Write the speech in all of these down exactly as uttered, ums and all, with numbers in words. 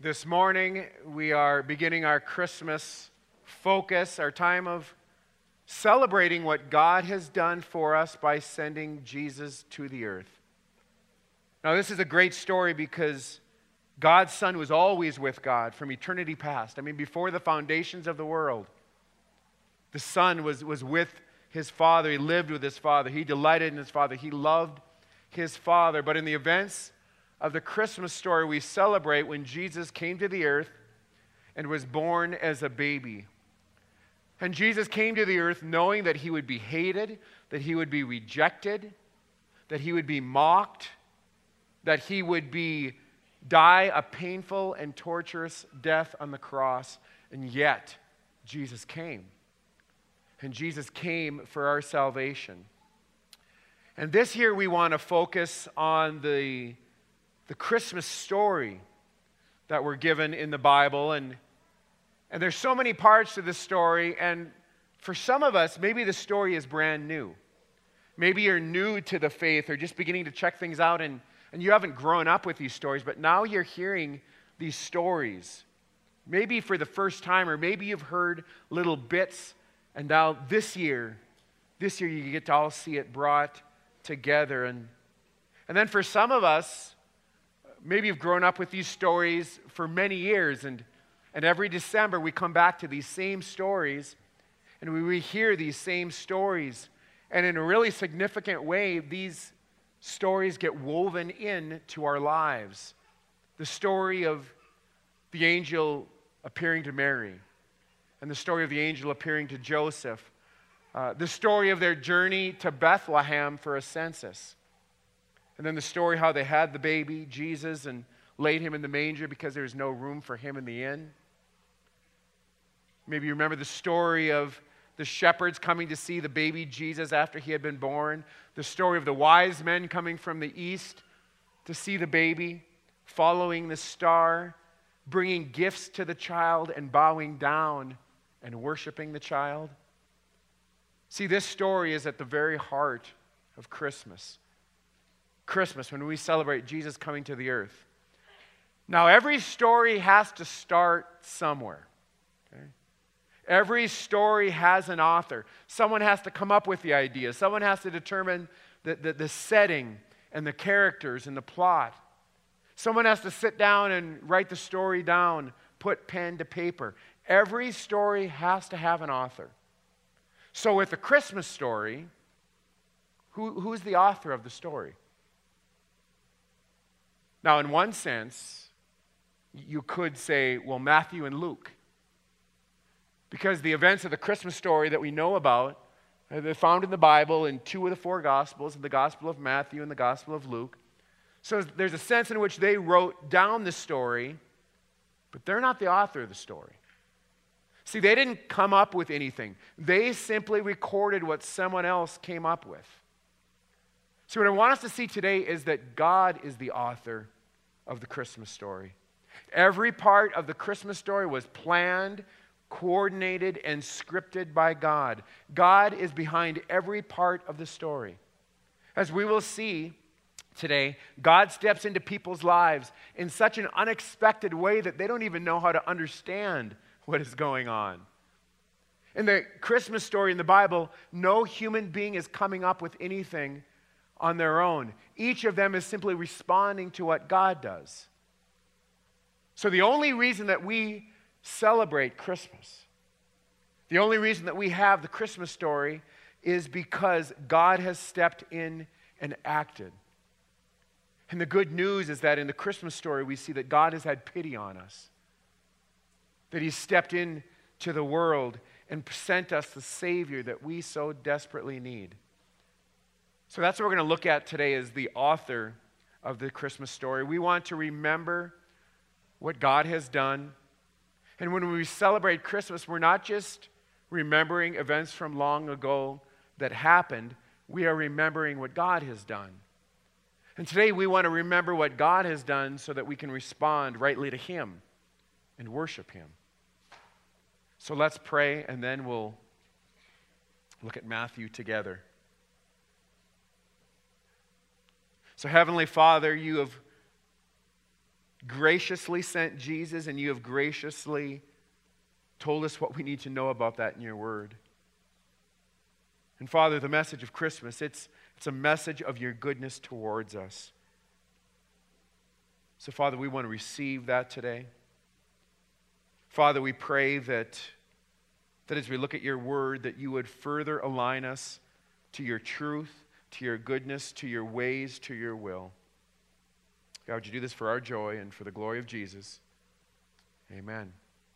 This morning, we are beginning our Christmas focus, our time of celebrating what God has done for us by sending Jesus to the earth. Now, this is a great story because God's Son was always with God from eternity past. I mean, before the foundations of the world, the Son was, was with his Father. He lived with his Father. He delighted in his Father. He loved his Father. But in the events of the Christmas story, we celebrate when Jesus came to the earth and was born as a baby. And Jesus came to the earth knowing that he would be hated, that he would be rejected, that he would be mocked, that he would be die a painful and torturous death on the cross. And yet, Jesus came. And Jesus came for our salvation. And this year we want to focus on the the Christmas story that we're given in the Bible. And, and there's so many parts to this story, and for some of us, maybe the story is brand new. Maybe you're new to the faith or just beginning to check things out, and, and you haven't grown up with these stories, but now you're hearing these stories. Maybe for the first time, or maybe you've heard little bits, and now this year, this year you get to all see it brought together. And, and then for some of us, maybe you've grown up with these stories for many years, and, and every December we come back to these same stories, and we rehear these same stories. And in a really significant way, these stories get woven into our lives. The story of the angel appearing to Mary, and the story of the angel appearing to Joseph, uh, the story of their journey to Bethlehem for a census. And then the story how they had the baby, Jesus, and laid him in the manger because there was no room for him in the inn. Maybe you remember the story of the shepherds coming to see the baby Jesus after he had been born. The story of the wise men coming from the east to see the baby, following the star, bringing gifts to the child and bowing down and worshiping the child. See, this story is at the very heart of Christmas. Christmas, when we celebrate Jesus coming to the earth. Now, every story has to start somewhere. Okay? Every story has an author. Someone has to come up with the idea. Someone has to determine the, the, the setting and the characters and the plot. Someone has to sit down and write the story down, put pen to paper. Every story has to have an author. So with the Christmas story, who, who's the author of the story? Now, in one sense, you could say, well, Matthew and Luke. Because the events of the Christmas story that we know about, they're found in the Bible in two of the four Gospels, in the Gospel of Matthew and the Gospel of Luke. So there's a sense in which they wrote down the story, but they're not the author of the story. See, they didn't come up with anything. They simply recorded what someone else came up with. So what I want us to see today is that God is the author of the Christmas story. Every part of the Christmas story was planned, coordinated, and scripted by God. God is behind every part of the story. As we will see today, God steps into people's lives in such an unexpected way that they don't even know how to understand what is going on. In the Christmas story in the Bible, no human being is coming up with anything on their own. Each of them is simply responding to what God does. So the only reason that we celebrate Christmas, the only reason that we have the Christmas story is because God has stepped in and acted. And the good news is that in the Christmas story, we see that God has had pity on us, that He's stepped in to the world and sent us the Savior that we so desperately need. So that's what we're going to look at today as the author of the Christmas story. We want to remember what God has done. And when we celebrate Christmas, we're not just remembering events from long ago that happened. We are remembering what God has done. And today we want to remember what God has done so that we can respond rightly to Him and worship Him. So let's pray, and then we'll look at Matthew together. So Heavenly Father, you have graciously sent Jesus, and you have graciously told us what we need to know about that in your word. And Father, the message of Christmas, it's, it's a message of your goodness towards us. So Father, we want to receive that today. Father, we pray that, that as we look at your word, that you would further align us to your truth, to your goodness, to your ways, to your will. God, would you do this for our joy and for the glory of Jesus? Amen.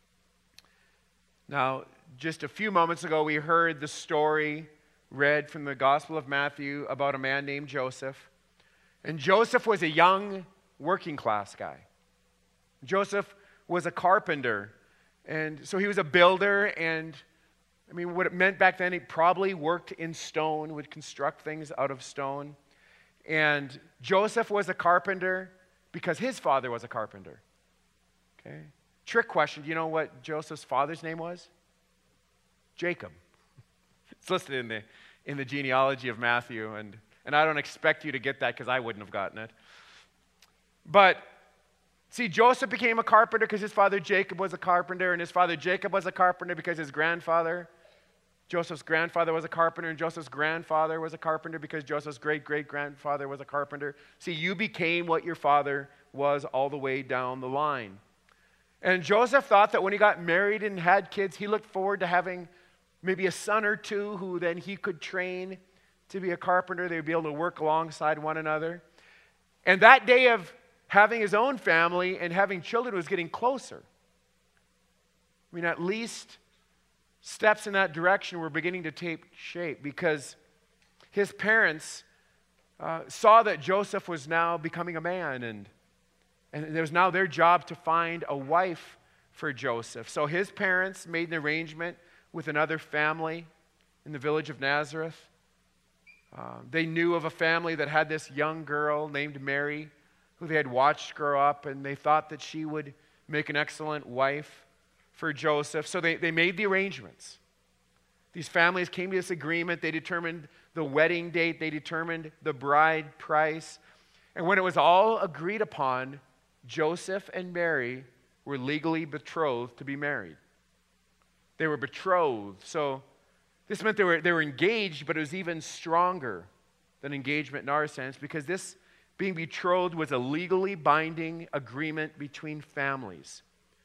Now, just a few moments ago, we heard the story read from the Gospel of Matthew about a man named Joseph. And Joseph was a young working class guy. Joseph was a carpenter. And so he was a builder, and I mean, what it meant back then, he probably worked in stone, would construct things out of stone. And Joseph was a carpenter because his father was a carpenter. Okay? Trick question, do you know what Joseph's father's name was? Jacob. It's listed in the, in the genealogy of Matthew, and, and I don't expect you to get that because I wouldn't have gotten it. But, see, Joseph became a carpenter because his father Jacob was a carpenter, and his father Jacob was a carpenter because his grandfather, Joseph's grandfather was a carpenter, and Joseph's grandfather was a carpenter because Joseph's great-great-grandfather was a carpenter. See, you became what your father was all the way down the line. And Joseph thought that when he got married and had kids, he looked forward to having maybe a son or two who then he could train to be a carpenter. They would be able to work alongside one another. And that day of having his own family and having children was getting closer. I mean, at least steps in that direction were beginning to take shape because his parents uh, saw that Joseph was now becoming a man, and, and it was now their job to find a wife for Joseph. So his parents made an arrangement with another family in the village of Nazareth. Uh, they knew of a family that had this young girl named Mary, who they had watched grow up, and they thought that she would make an excellent wife for Joseph. So they, they made the arrangements. These families came to this agreement. They determined the wedding date. They determined the bride price. And when it was all agreed upon, Joseph and Mary were legally betrothed to be married. They were betrothed. So this meant they were, they were engaged, but it was even stronger than engagement in our sense, because this being betrothed was a legally binding agreement between families.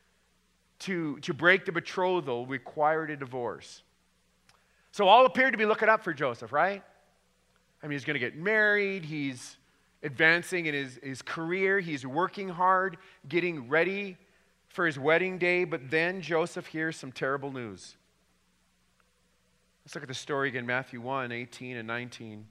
To, to break the betrothal required a divorce. So all appeared to be looking up for Joseph, right? I mean, he's going to get married. He's advancing in his, his career. He's working hard, getting ready for his wedding day. But then Joseph hears some terrible news. Let's look at the story again, Matthew one, eighteen and nineteen.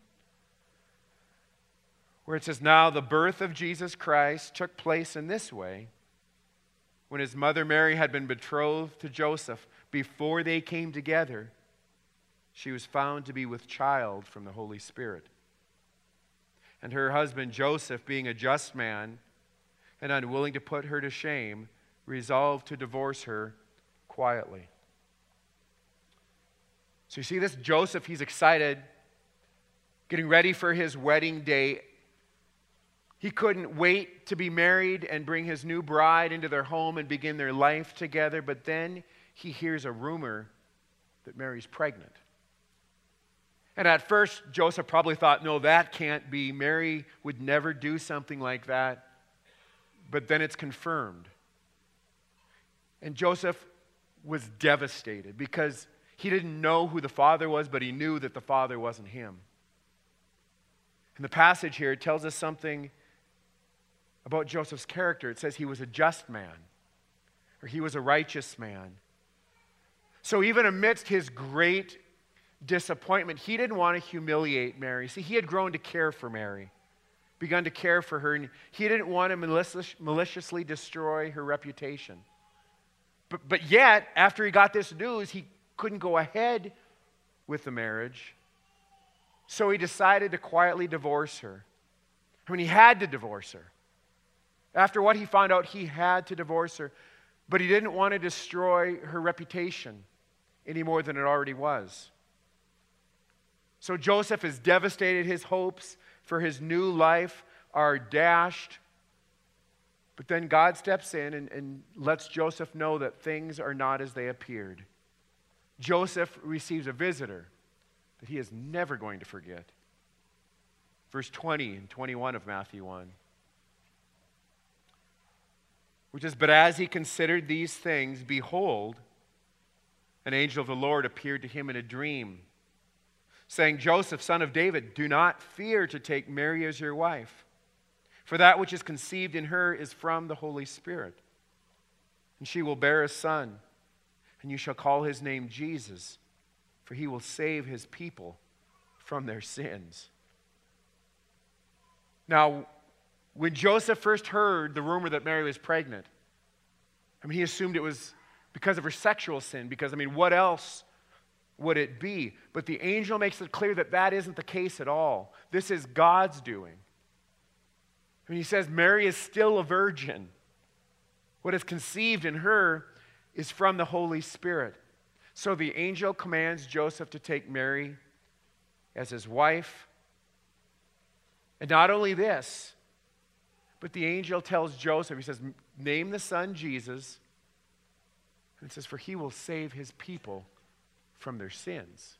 Where it says, "Now the birth of Jesus Christ took place in this way. When his mother Mary had been betrothed to Joseph, before they came together, she was found to be with child from the Holy Spirit. And her husband Joseph, being a just man and unwilling to put her to shame, resolved to divorce her quietly." So you see this Joseph, he's excited, getting ready for his wedding day. He couldn't wait to be married and bring his new bride into their home and begin their life together. But then he hears a rumor that Mary's pregnant. And at first, Joseph probably thought, no, that can't be. Mary would never do something like that. But then it's confirmed. And Joseph was devastated because he didn't know who the father was, but he knew that the father wasn't him. And the passage here tells us something about Joseph's character. It says he was a just man, or he was a righteous man. So even amidst his great disappointment, he didn't want to humiliate Mary. See, he had grown to care for Mary, begun to care for her, and he didn't want to malicious, maliciously destroy her reputation. But, but yet, after he got this news, he couldn't go ahead with the marriage. So he decided to quietly divorce her. I mean, he had to divorce her. After what he found out, he had to divorce her. But he didn't want to destroy her reputation any more than it already was. So Joseph is devastated. His hopes for his new life are dashed. But then God steps in and, and lets Joseph know that things are not as they appeared. Joseph receives a visitor that he is never going to forget. Verse twenty and twenty-one of Matthew one. Which is, but as he considered these things, behold, an angel of the Lord appeared to him in a dream, saying, Joseph, son of David, do not fear to take Mary as your wife, for that which is conceived in her is from the Holy Spirit. And she will bear a son, and you shall call his name Jesus, for he will save his people from their sins. Now, when Joseph first heard the rumor that Mary was pregnant, I mean, he assumed it was because of her sexual sin, because, I mean, what else would it be? But the angel makes it clear that that isn't the case at all. This is God's doing. I mean, he says Mary is still a virgin. What is conceived in her is from the Holy Spirit. So the angel commands Joseph to take Mary as his wife. And not only this, but the angel tells Joseph, he says, name the son Jesus. And it says, for he will save his people from their sins.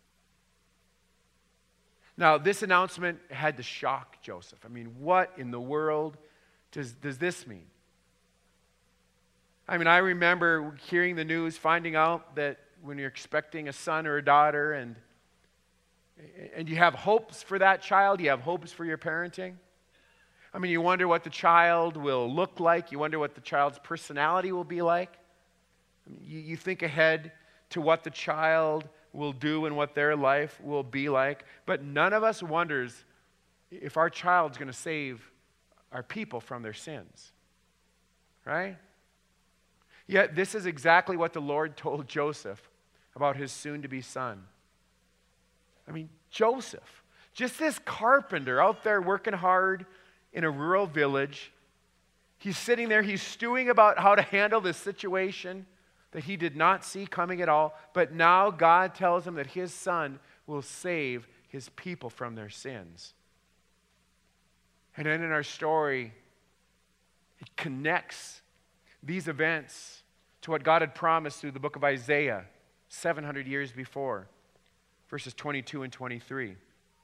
Now, this announcement had to shock Joseph. I mean, what in the world does, does this mean? I mean, I remember hearing the news, finding out that when you're expecting a son or a daughter, and, and you have hopes for that child, you have hopes for your parenting. I mean, you wonder what the child will look like. You wonder what the child's personality will be like. I mean, you, you think ahead to what the child will do and what their life will be like. But none of us wonders if our child's going to save our people from their sins. Right? Yet this is exactly what the Lord told Joseph about his soon-to-be son. I mean, Joseph, just this carpenter out there working hard in a rural village. He's sitting there, he's stewing about how to handle this situation that he did not see coming at all. But now God tells him that his son will save his people from their sins. And then in our story, it connects these events to what God had promised through the book of Isaiah seven hundred years before, verses twenty-two and twenty-three.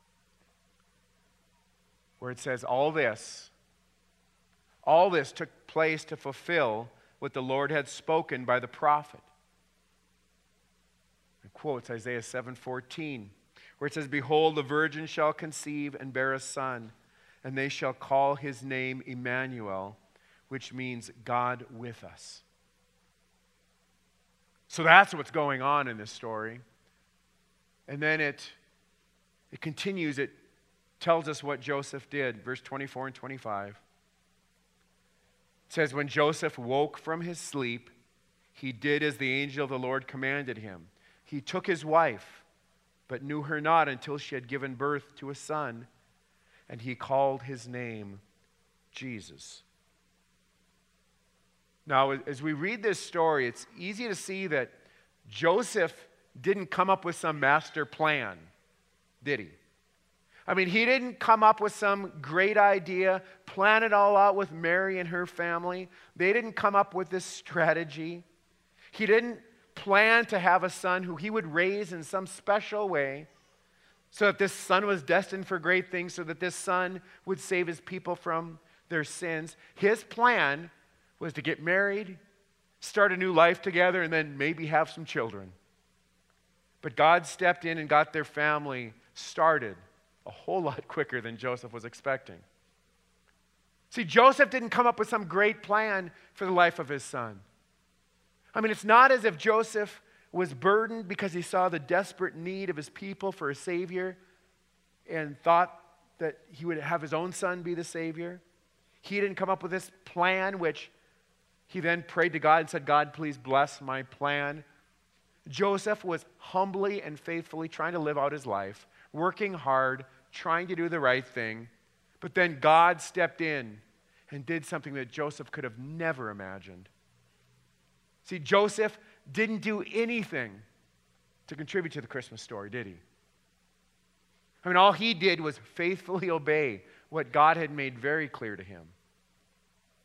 Where it says, all this, all this took place to fulfill what the Lord had spoken by the prophet. It quotes Isaiah seven fourteen, where it says, behold, the virgin shall conceive and bear a son, and they shall call his name Emmanuel, which means God with us. So that's what's going on in this story. And then it, it continues, it tells us what Joseph did, verse twenty-four and twenty-five. It says, when Joseph woke from his sleep, he did as the angel of the Lord commanded him. He took his wife, but knew her not until she had given birth to a son, and he called his name Jesus. Now, as we read this story, it's easy to see that Joseph didn't come up with some master plan, did he? I mean, he didn't come up with some great idea, plan it all out with Mary and her family. They didn't come up with this strategy. He didn't plan to have a son who he would raise in some special way so that this son was destined for great things, so that this son would save his people from their sins. His plan was to get married, start a new life together, and then maybe have some children. But God stepped in and got their family started a whole lot quicker than Joseph was expecting. See, Joseph didn't come up with some great plan for the life of his son. I mean, it's not as if Joseph was burdened because he saw the desperate need of his people for a Savior and thought that he would have his own son be the Savior. He didn't come up with this plan, which he then prayed to God and said, God, please bless my plan. Joseph was humbly and faithfully trying to live out his life, working hard, trying to do the right thing. But then God stepped in and did something that Joseph could have never imagined. See, Joseph didn't do anything to contribute to the Christmas story, did he? I mean, all he did was faithfully obey what God had made very clear to him.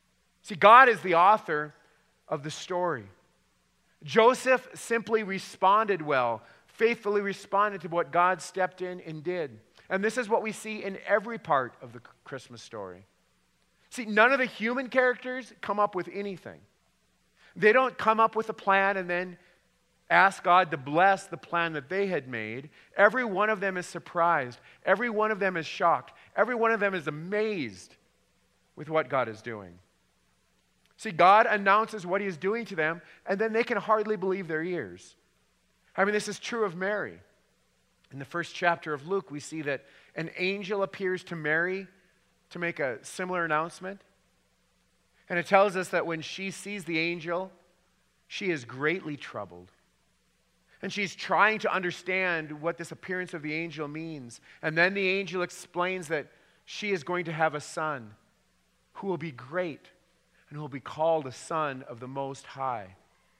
See, God is the author of the story. Joseph simply responded well, faithfully responded to what God stepped in and did. And this is what we see in every part of the Christmas story. See, none of the human characters come up with anything. They don't come up with a plan and then ask God to bless the plan that they had made. Every one of them is surprised. Every one of them is shocked. Every one of them is amazed with what God is doing. See, God announces what he is doing to them, and then they can hardly believe their ears. I mean, this is true of Mary. In the first chapter of Luke, we see that an angel appears to Mary to make a similar announcement. And it tells us that when she sees the angel, she is greatly troubled. And she's trying to understand what this appearance of the angel means. And then the angel explains that she is going to have a son who will be great and who will be called a Son of the Most High.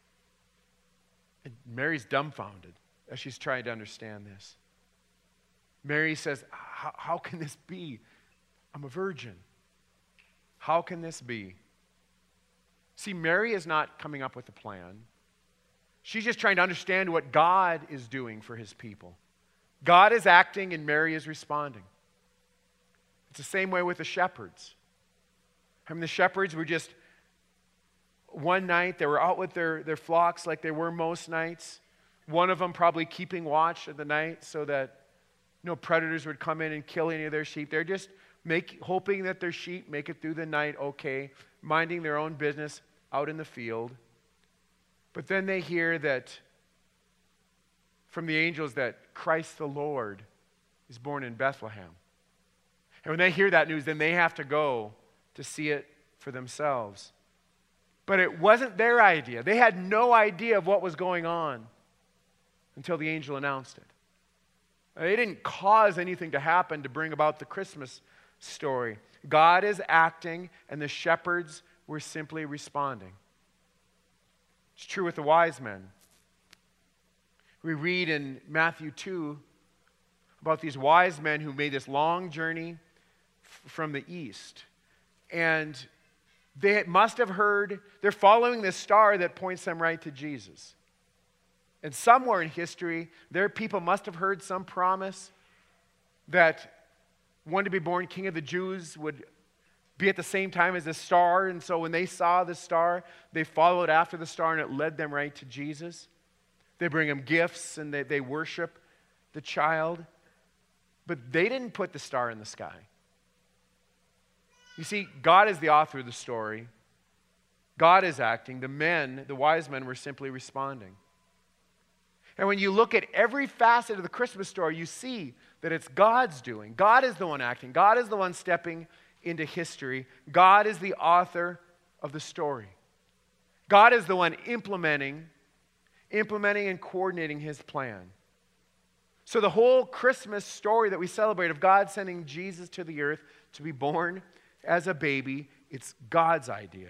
And Mary's dumbfounded as she's trying to understand this. Mary says, how can this be? I'm a virgin. How can this be? See, Mary is not coming up with a plan. She's just trying to understand what God is doing for his people. God is acting and Mary is responding. It's the same way with the shepherds. I mean, the shepherds were just, one night, they were out with their, their flocks like they were most nights. One of them probably keeping watch at the night so that no predators would come in and kill any of their sheep. They're just make, hoping that their sheep make it through the night okay, minding their own business out in the field. But then they hear that from the angels that Christ the Lord is born in Bethlehem. And when they hear that news, then they have to go to see it for themselves. But it wasn't their idea. They had no idea of what was going on until the angel announced it. They didn't cause anything to happen to bring about the Christmas story. God is acting, and the shepherds were simply responding. It's true with the wise men. We read in Matthew two about these wise men who made this long journey f- from the east. And they must have heard, they're following this star that points them right to Jesus. And somewhere in history, their people must have heard some promise that one to be born King of the Jews would be at the same time as the star. And so when they saw the star, they followed after the star and it led them right to Jesus. They bring him gifts and they, they worship the child. But they didn't put the star in the sky. You see, God is the author of the story. God is acting. The men, the wise men, were simply responding. And when you look at every facet of the Christmas story, you see that it's God's doing. God is the one acting. God is the one stepping into history. God is the author of the story. God is the one implementing, implementing and coordinating his plan. So the whole Christmas story that we celebrate of God sending Jesus to the earth to be born as a baby, it's God's idea.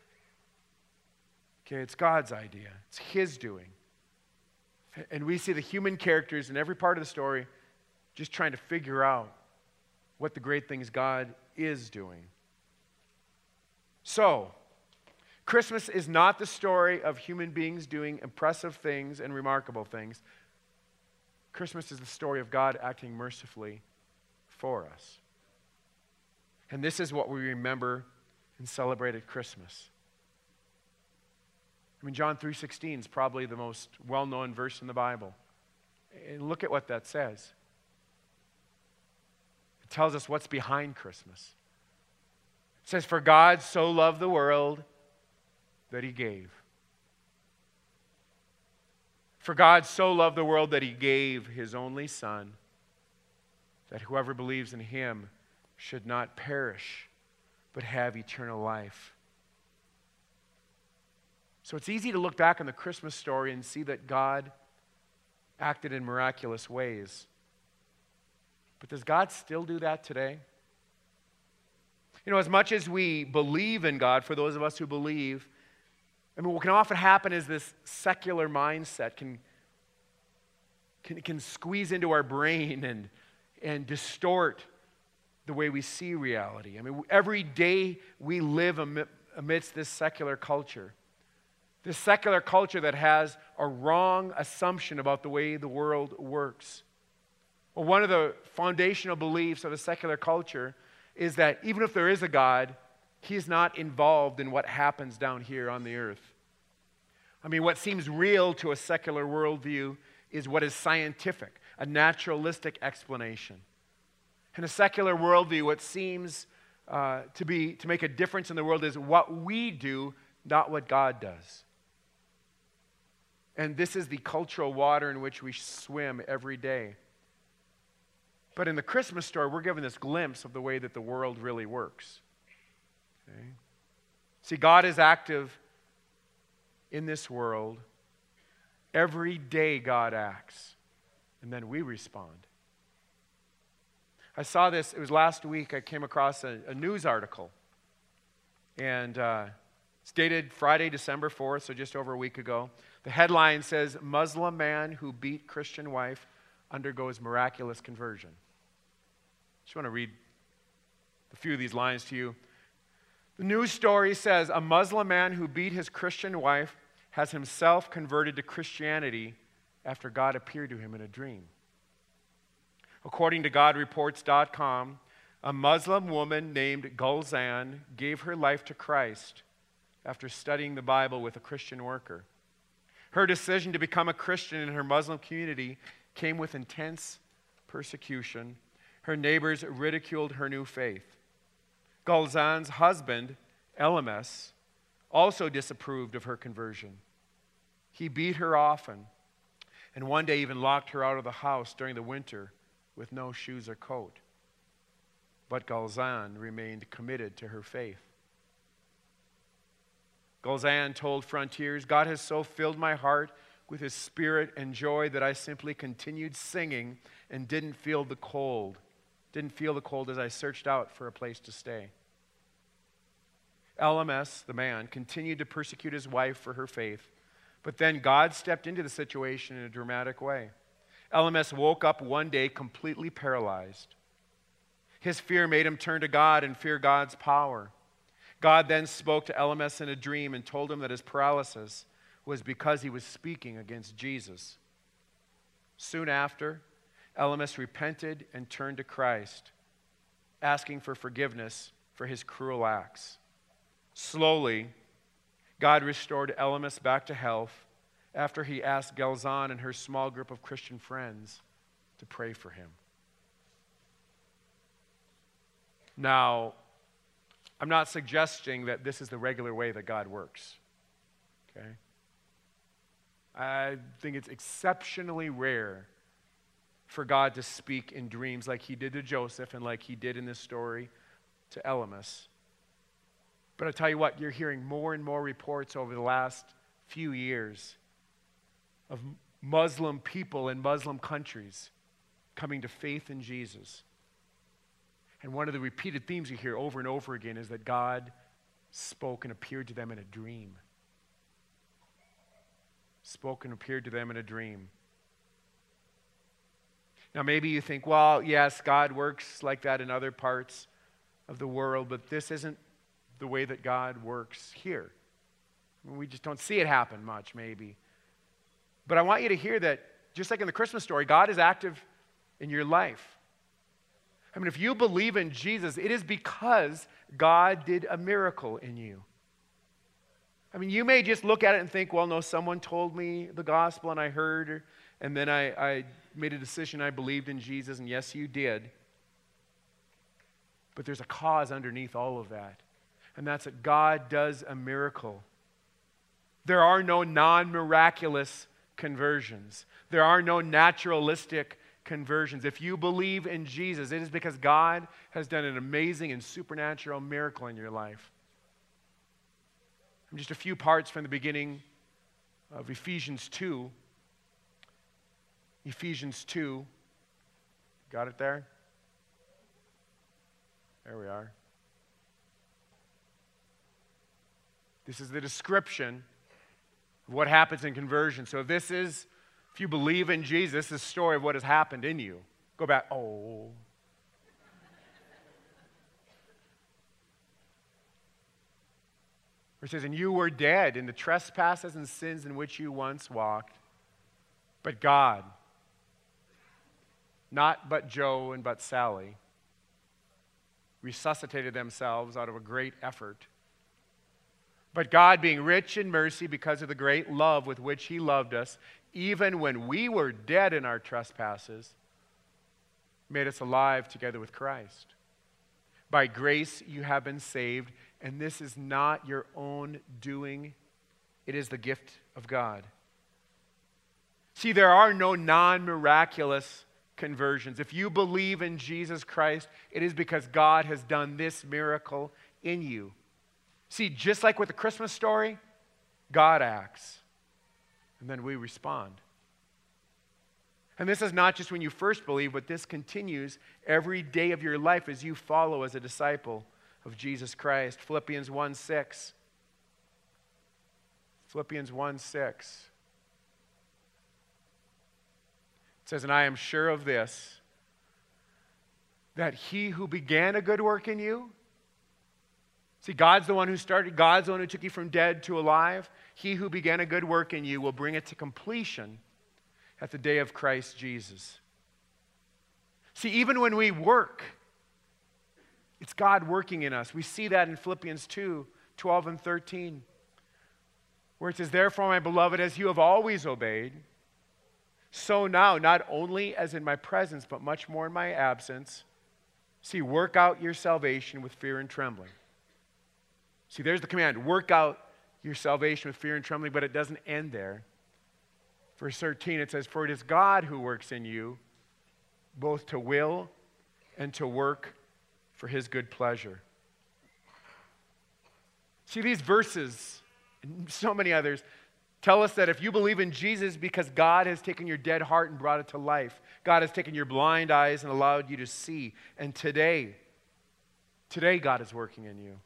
Okay, it's God's idea. It's his doing. And we see the human characters in every part of the story just trying to figure out what the great things God is doing. So, Christmas is not the story of human beings doing impressive things and remarkable things. Christmas is the story of God acting mercifully for us. And this is what we remember and celebrate at Christmas. I mean, John three sixteen is probably the most well-known verse in the Bible. And look at what that says. It tells us what's behind Christmas. It says, "For God so loved the world that he gave." For God so loved the world that he gave his only Son, that whoever believes in him should not perish, but have eternal life. So it's easy to look back on the Christmas story and see that God acted in miraculous ways. But does God still do that today? You know, as much as we believe in God, for those of us who believe, I mean, what can often happen is this secular mindset can, can, can squeeze into our brain and, and distort the way we see reality. I mean, every day we live amidst this secular culture. This secular culture that has a wrong assumption about the way the world works. Well, one of the foundational beliefs of a secular culture is that even if there is a God, He's not involved in what happens down here on the earth. I mean, what seems real to a secular worldview is what is scientific, a naturalistic explanation. In a secular worldview, what seems uh, to be to make a difference in the world is what we do, not what God does. And this is the cultural water in which we swim every day. But in the Christmas story, we're given this glimpse of the way that the world really works. Okay? See, God is active in this world. Every day God acts, and then we respond. I saw this, it was last week, I came across a, a news article. And uh, it's dated Friday, December fourth, so just over a week ago. The headline says, Muslim man who beat Christian wife undergoes miraculous conversion. I just want to read a few of these lines to you. The news story says, a Muslim man who beat his Christian wife has himself converted to Christianity after God appeared to him in a dream. According to God Reports dot com, a Muslim woman named Gulzan gave her life to Christ after studying the Bible with a Christian worker. Her decision to become a Christian in her Muslim community came with intense persecution. Her neighbors ridiculed her new faith. Gulzan's husband, Elamis, also disapproved of her conversion. He beat her often, and one day even locked her out of the house during the winter with no shoes or coat. But Gulzan remained committed to her faith. Gulzan told Frontiers, God has so filled my heart with His Spirit and joy that I simply continued singing and didn't feel the cold. Didn't feel the cold as I searched out for a place to stay. Elamis, the man, continued to persecute his wife for her faith, but then God stepped into the situation in a dramatic way. Elamis woke up one day completely paralyzed. His fear made him turn to God and fear God's power. God then spoke to Elamis in a dream and told him that his paralysis was because he was speaking against Jesus. Soon after, Elamis repented and turned to Christ, asking for forgiveness for his cruel acts. Slowly, God restored Elamis back to health after he asked Gulzan and her small group of Christian friends to pray for him. Now, I'm not suggesting that this is the regular way that God works. Okay? I think it's exceptionally rare for God to speak in dreams like He did to Joseph and like He did in this story to Elamis. But I tell you what, you're hearing more and more reports over the last few years of Muslim people in Muslim countries coming to faith in Jesus. And one of the repeated themes you hear over and over again is that God spoke and appeared to them in a dream. Spoke and appeared to them in a dream. Now maybe you think, well, yes, God works like that in other parts of the world, but this isn't the way that God works here. I mean, we just don't see it happen much, maybe. But I want you to hear that, just like in the Christmas story, God is active in your life. I mean, if you believe in Jesus, it is because God did a miracle in you. I mean, you may just look at it and think, well, no, someone told me the gospel and I heard, and then I, I made a decision, I believed in Jesus, and yes, you did. But there's a cause underneath all of that, and that's that God does a miracle. There are no non-miraculous conversions. There are no naturalistic conversions. If you believe in Jesus, it is because God has done an amazing and supernatural miracle in your life. Just a few parts from the beginning of Ephesians two. Ephesians two. Got it there? There we are. This is the description of what happens in conversion. So this is, if you believe in Jesus, this is the story of what has happened in you. Go back. Oh. Where it says, and you were dead in the trespasses and sins in which you once walked. But God, not but Joe and but Sally, resuscitated themselves out of a great effort. But God, being rich in mercy because of the great love with which he loved us, even when we were dead in our trespasses, made us alive together with Christ. By grace you have been saved, and this is not your own doing. It is the gift of God. See, there are no non-miraculous conversions. If you believe in Jesus Christ, it is because God has done this miracle in you. See, just like with the Christmas story, God acts, and then we respond. And this is not just when you first believe, but this continues every day of your life as you follow as a disciple of Jesus Christ. Philippians one six. Philippians one six. It says, and I am sure of this, that he who began a good work in you, see, God's the one who started, God's the one who took you from dead to alive. He who began a good work in you will bring it to completion at the day of Christ Jesus. See, even when we work, it's God working in us. We see that in Philippians two, twelve and thirteen, where it says, therefore, my beloved, as you have always obeyed, so now, not only as in my presence, but much more in my absence, see, work out your salvation with fear and trembling. See, there's the command, work out your salvation with fear and trembling, but it doesn't end there. Verse thirteen, it says, for it is God who works in you, both to will and to work for his good pleasure. See, these verses, and so many others, tell us that if you believe in Jesus because God has taken your dead heart and brought it to life, God has taken your blind eyes and allowed you to see, and today, today God is working in you.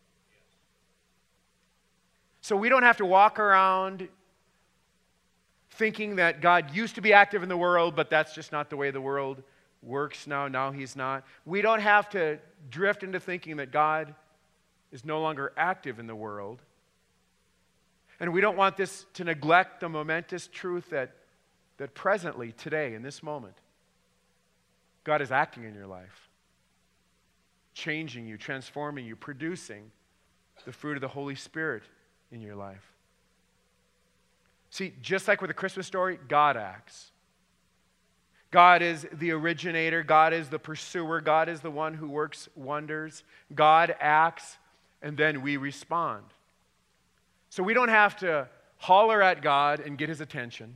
So we don't have to walk around thinking that God used to be active in the world, but that's just not the way the world works now. Now he's not. We don't have to drift into thinking that God is no longer active in the world. And we don't want this to neglect the momentous truth that, that presently, today, in this moment, God is acting in your life, changing you, transforming you, producing the fruit of the Holy Spirit in your life. See, just like with the Christmas story, God acts. God is the originator. God is the pursuer. God is the one who works wonders. God acts, and then we respond. So we don't have to holler at God and get his attention.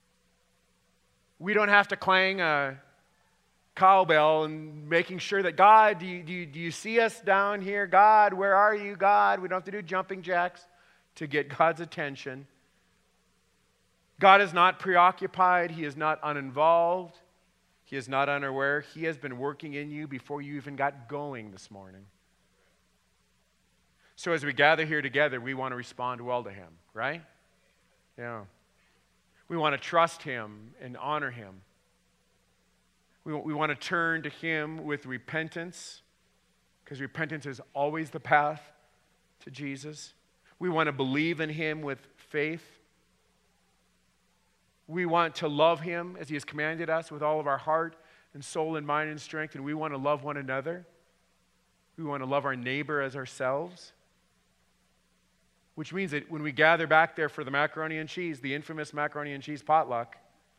We don't have to clang a cowbell and making sure that, God, do you, do you, do you see us down here? God, where are you, God? We don't have to do jumping jacks to get God's attention. God is not preoccupied. He is not uninvolved. He is not unaware. He has been working in you before you even got going this morning. So as we gather here together, we want to respond well to him, right? Yeah. We want to trust him and honor him. We, we want to turn to him with repentance, because repentance is always the path to Jesus. We want to believe in him with faith. We want to love him as he has commanded us with all of our heart and soul and mind and strength, and we want to love one another. We want to love our neighbor as ourselves. Which means that when we gather back there for the macaroni and cheese, the infamous macaroni and cheese potluck,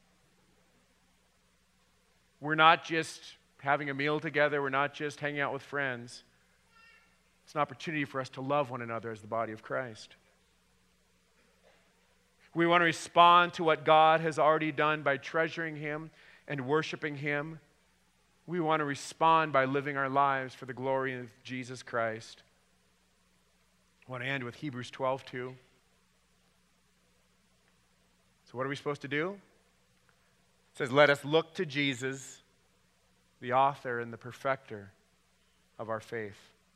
we're not just having a meal together, we're not just hanging out with friends. It's an opportunity for us to love one another as the body of Christ. We want to respond to what God has already done by treasuring him and worshiping him. We want to respond by living our lives for the glory of Jesus Christ. I want to end with Hebrews twelve two. So what are we supposed to do? It says, let us look to Jesus, the author and the perfecter of our faith.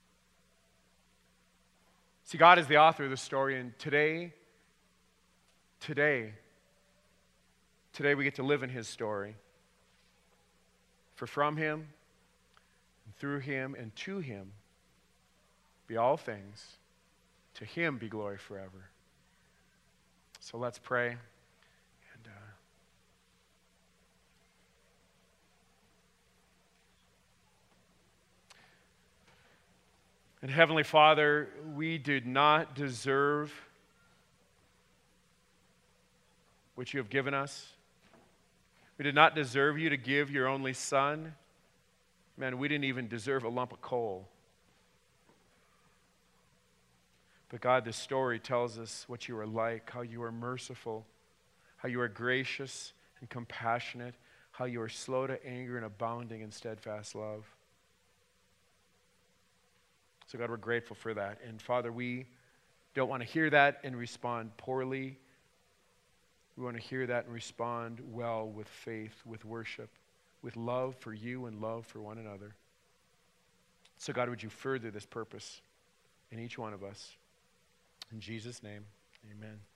See, God is the author of the story, and today, today, today we get to live in his story. For from him, and through him, and to him be all things. To him be glory forever. So let's pray. And, uh, and Heavenly Father, we did not deserve what you have given us. We did not deserve you to give your only Son. Man, we didn't even deserve a lump of coal. But God, this story tells us what you are like, how you are merciful, how you are gracious and compassionate, how you are slow to anger and abounding in steadfast love. So God, we're grateful for that. And Father, we don't want to hear that and respond poorly. We want to hear that and respond well with faith, with worship, with love for you and love for one another. So God, would you further this purpose in each one of us? In Jesus' name, amen.